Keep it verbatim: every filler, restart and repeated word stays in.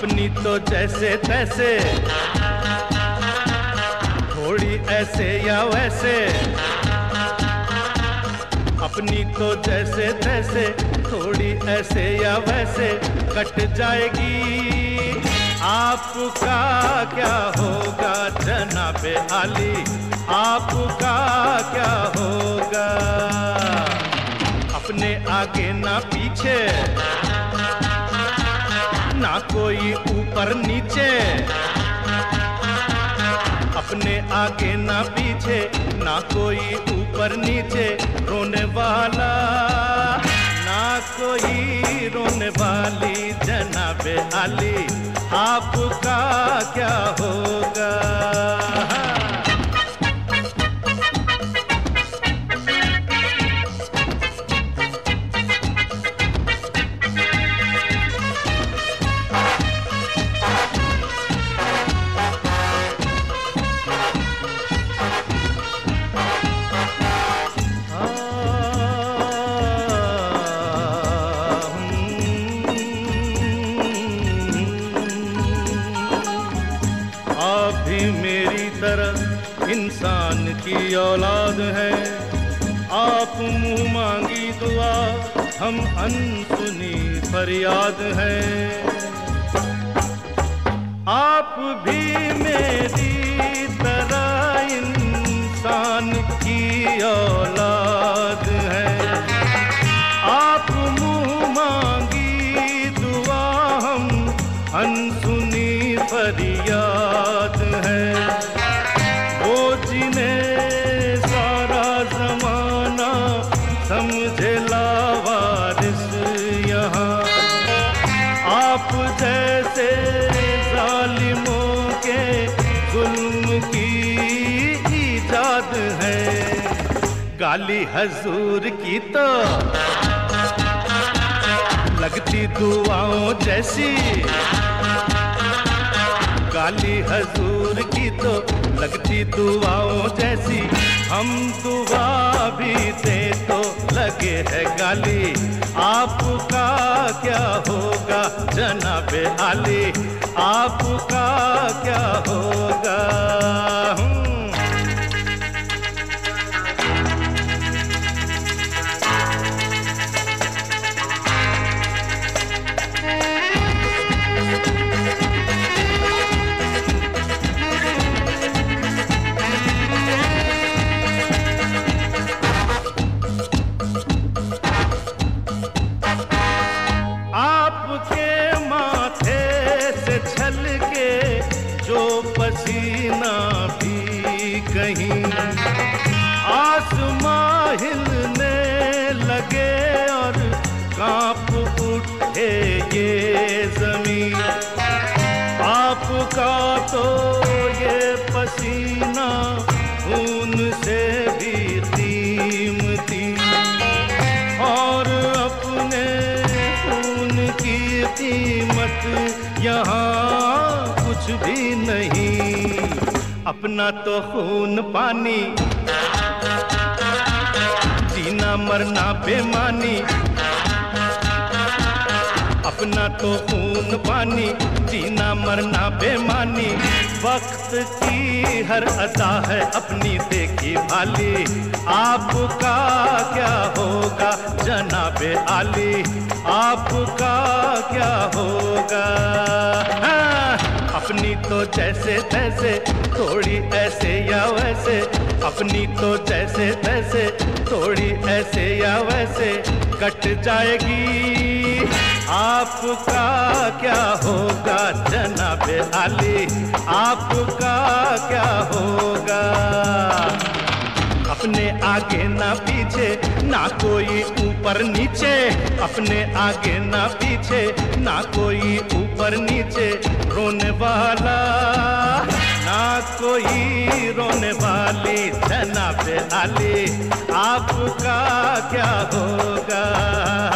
अपनी तो जैसे तैसे, थोड़ी ऐसे या वैसे, अपनी तो जैसे तैसे, थोड़ी ऐसे या वैसे कट जाएगी। आपका क्या होगा जनाबे आली, आपका क्या होगा? अपने आगे ना पीछे, ना कोई ऊपर नीचे, अपने आगे ना पीछे, ना कोई ऊपर नीचे, रोने वाला ना कोई रोने वाली जनाबे आली, आपका क्या होगा? भी मेरी तरह इंसान की औलाद है, आप मुंह मांगी दुआ, हम अनसुनी फरियाद है। आप भी मेरी तरह इंसान की औलाद है, आप मुंह मांगी दुआ, हम अनसुनी फरियाद है। वो जिन्हें सारा जमाना समझे लावारिस यहाँ, आप जैसे जालिमों के जुल्म की इजाद है। गाली हजूर की तो लगती दुआओं जैसी, गाली हजूर की तो लगती दुआओं जैसी, हम दुआ भी दे तो लगे है गाली, आपका क्या होगा जनाबे आली, आपका क्या होगा? जो पसीना भी कहीं आसमां हिलने लगे और कांप उठे ये जमीन, आपका तो ये पसीना खून से भी कीमती, और अपने खून की कीमत यहाँ कुछ भी नहीं। अपना तो खून पानी, जीना मरना बेमानी, अपना तो खून पानी, जीना मरना बेमानी, वक्त की हर अदा है अपनी देखी भाली, आपका क्या होगा जनाबे आली, आपका क्या होगा? हाँ, अपनी तो जैसे तैसे, थोड़ी ऐसे या वैसे, अपनी तो जैसे तैसे, थोड़ी ऐसे या वैसे कट जाएगी। आपका क्या होगा जनाबे आली, आपका क्या होगा? अपने आगे ना पीछे, ना कोई ऊपर नीचे, अपने आगे ना पीछे, ना कोई ऊपर नीचे, रोने वाला ना कोई रोने वाली जनाबे आली, आपका क्या होगा?